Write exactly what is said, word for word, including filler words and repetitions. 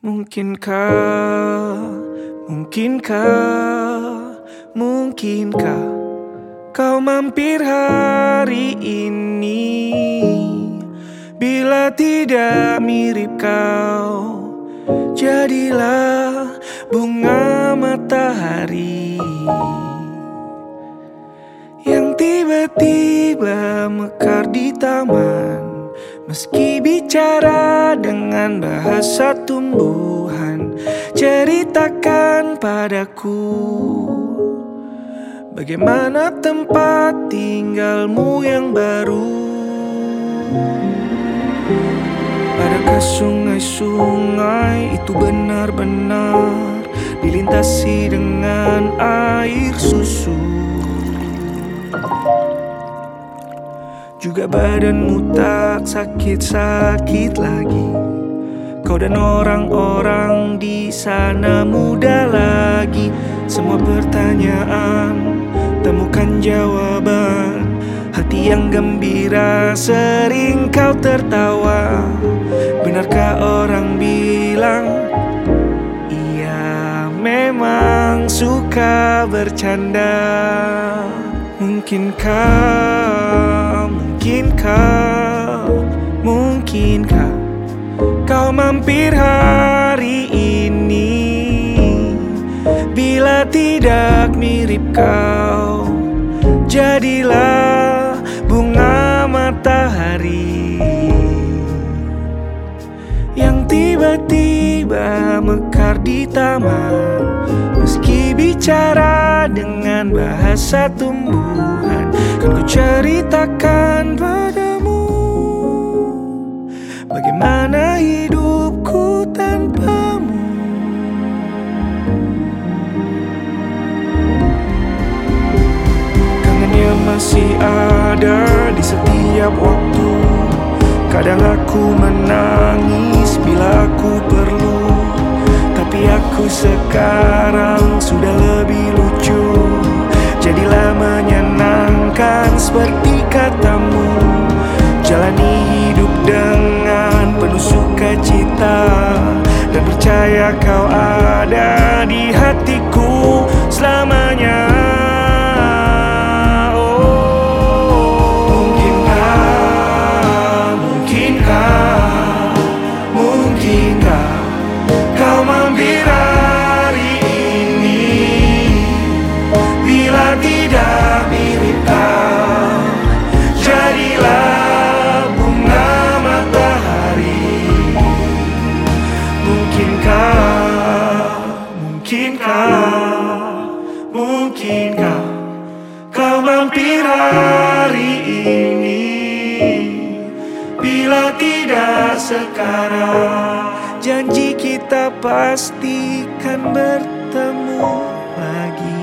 Mungkinkah, mungkinkah, mungkinkah kau mampir hari ini? Bila tidak mirip kau, jadilah bunga matahari yang tiba-tiba mekar di taman. Meski bicara dengan bahasa tumbuhan, ceritakan padaku bagaimana tempat tinggalmu yang baru. Adakah sungai-sungai itu benar-benar dilintasi dengan air susu? Juga badanmu tak sakit-sakit lagi. Kau dan orang-orang di sana muda lagi. Semua pertanyaan temukan jawaban. Hati yang gembira sering kau tertawa. Benarkah orang bilang ia memang suka bercanda? Mungkinkah, mungkinkah, mungkinkah kau mampir hari ini? Bila tidak mirip kau, jadilah bunga matahari yang tiba-tiba mekar di taman. Meski bicara dengan bahasa tumbuhan, kan ku ceritakan padamu bagaimana hidupku tanpamu. Kangennya masih ada di setiap waktu. Kadang aku menangis bila aku perlu, tapi aku sekarang sudah lebih lucu. Jadilah menyenangkan seperti katamu. Jalani hidup dengan penuh sukacita, dan percaya kau ada di hatiku selamanya. Tidak mirip kau, jadilah bunga matahari. Mungkinkah, mungkinkah, mungkinkah kau mampir hari ini? Bila tidak sekarang, janji kita pastikan bertemu lagi.